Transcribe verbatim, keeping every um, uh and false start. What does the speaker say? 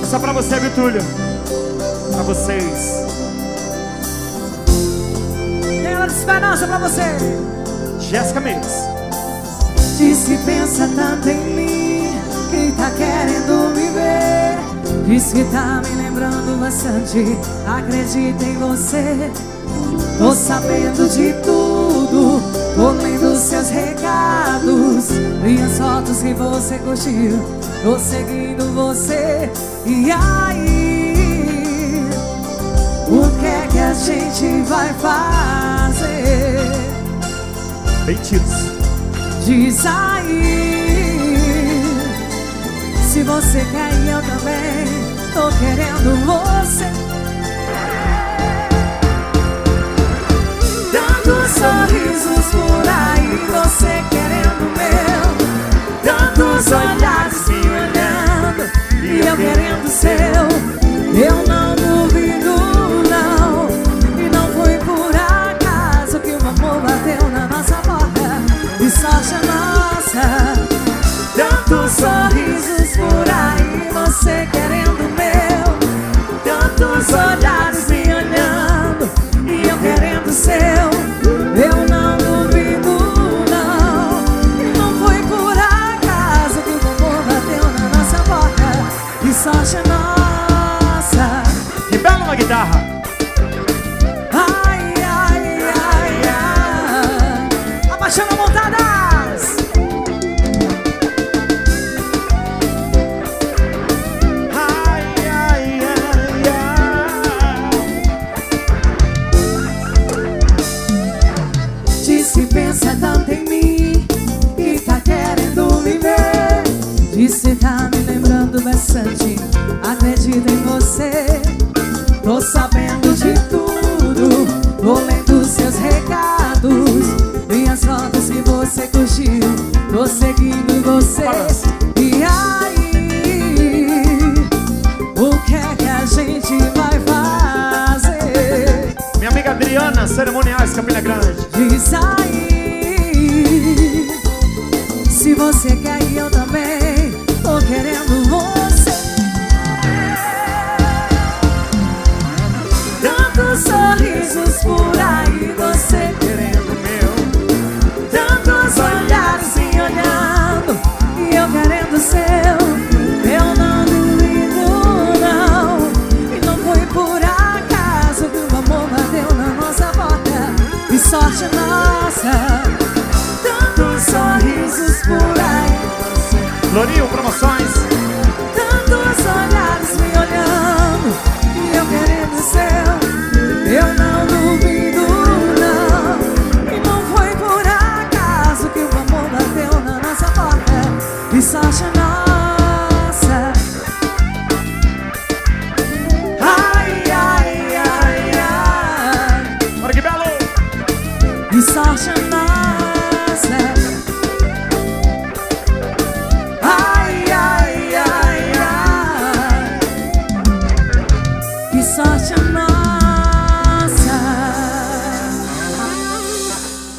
Só pra você, Vitúlio. Pra vocês. Tem hora de esperança pra você. Jéssica Mendes. Diz que pensa tanto em mim, que tá querendo me ver. Diz que tá me lembrando bastante, acredita em você. Tô sabendo de tudo, tô lendo seus recados, vi as fotos que você curtiu, tô seguindo você. E aí, o que é que a gente vai fazer? Feitiços. Diz aí, se você quer e eu também, tô querendo você. Tantos sorrisos por aí, você querendo o meu. Tantos olhares me olhando e eu querendo o seu. Eu não duvido não, e não foi por acaso que o amor bateu na nossa porta. E sorte é nossa. Tantos sorrisos por aí, você querendo o meu. Tantos olhares me olhando e eu querendo o seu. Eu não duvido não, e não foi por acaso que o amor bateu na nossa porta. E sorte é nossa. Revela uma guitarra. Ai, ai, ai, ai. Abaixando montadas. Ai, ai, ai, ai. Diz que pensa tanto em mim, que tá querendo me ver. Diz que tá me lembrando bastante, acredita em você. Tô sabendo de tudo, tô lendo seus recados, vi as fotos que você curtiu, tô seguindo você. E aí, o que é que a gente vai fazer? Minha amiga Adriana, Cerimoniais, Campina Grande. Diz aí, se você quer e eu também, tô querendo você. Tantos sorrisos por aí, você querendo o meu. Tantos olhares me olhando e eu querendo o seu. Eu não duvido não, e não foi por acaso que o amor bateu na nossa porta. E sorte é nossa. Tantos sorrisos por aí, Florinho, promoções. tantos olhares me olhando e eu querendo o seu. Eu não duvido não, e não foi por acaso que o amor bateu na nossa porta. E sorte é